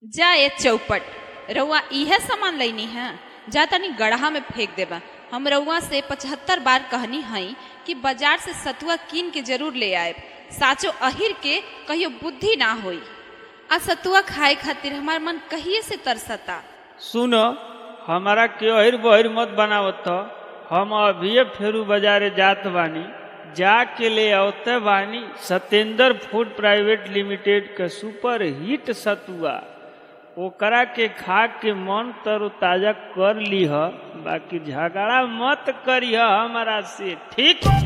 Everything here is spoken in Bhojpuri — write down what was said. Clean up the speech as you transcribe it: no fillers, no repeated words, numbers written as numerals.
जा ये चौपट रउआ इहे सामान लेनी है जा तनी गढ़ा में फेंक देबा। हम रउआ से 75 बार कहनी हई कि बाजार से सतुआ कीन के जरूर ले आए। साचो अहिर के कहियो बुद्धि ना होई। आ सतुआ खाए खातिर हमार मन कहिए से तरसता। सुनो हमारा के अहिर बहिर मत बनावत। हम अभी फेरू बाजारे जात बानी, जाके ले आवते बानी सत्येंद्र फूड प्राइवेट लिमिटेड के सुपर हिट सतुआ। ओकरा के खा के मन तरोताजा कर लीह, बाकी झगड़ा मत करिह हमारा से, ठीक।